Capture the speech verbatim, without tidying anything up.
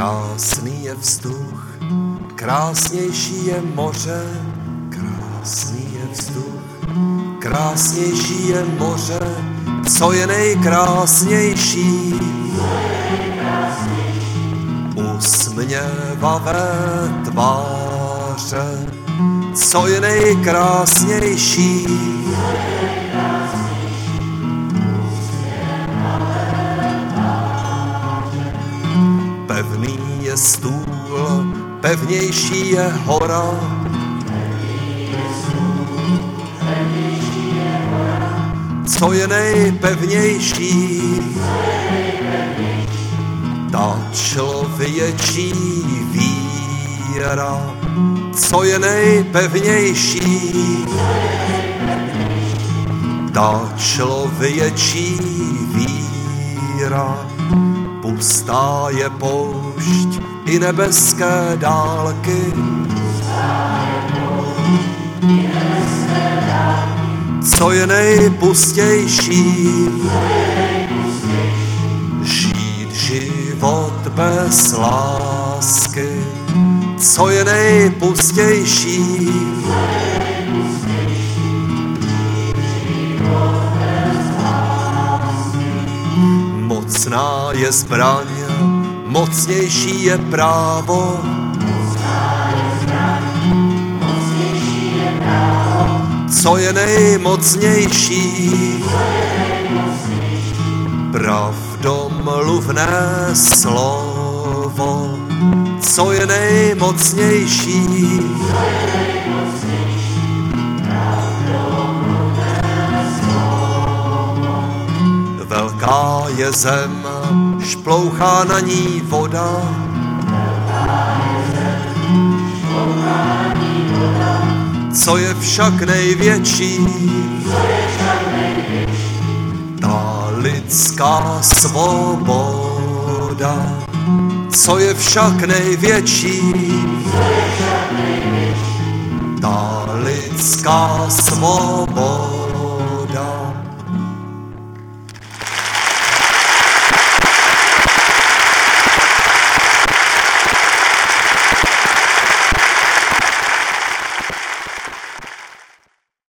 Krásný je vzduch, krásnější je moře, krásný je vzduch, krásnější je moře, co je nejkrásnější? Usměvavé tváře, co je nejkrásnější? Pevný je stůl, pevnější je hora, co je nejpevnější? Ta člověčí víra, co je nejpevnější? Ta člověčí víra, pustá je poušť i nebeské dálky. Co je nejpustější? Žít život bez lásky. Co je nejpustější? Mocná je zbraň, mocnější je právo. Co je nejmocnější? Pravdomluvné slovo. Co je nejmocnější? Velká je zem, šplouchá na ní voda. Co je však největší? Ta lidská svoboda. Co je však největší? Ta lidská svoboda.